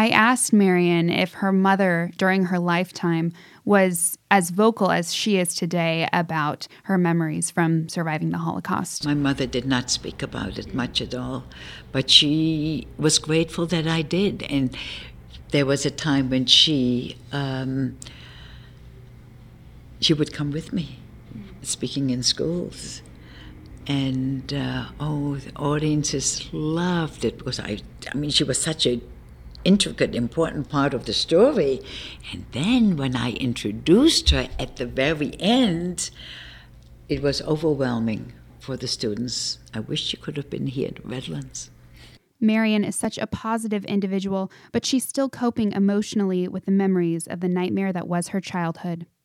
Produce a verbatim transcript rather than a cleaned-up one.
I asked Marian if her mother, during her lifetime, was as vocal as she is today about her memories from surviving the Holocaust. My mother did not speak about it much at all, but she was grateful that I did. And there was a time when she um, she would come with me, speaking in schools. And, uh, oh, the audiences loved it because I, I mean, she was such an intricate, important part of the story. And then when I introduced her at the very end, it was overwhelming for the students. I wish she could have been here at Redlands. Marian is such a positive individual, but she's still coping emotionally with the memories of the nightmare that was her childhood.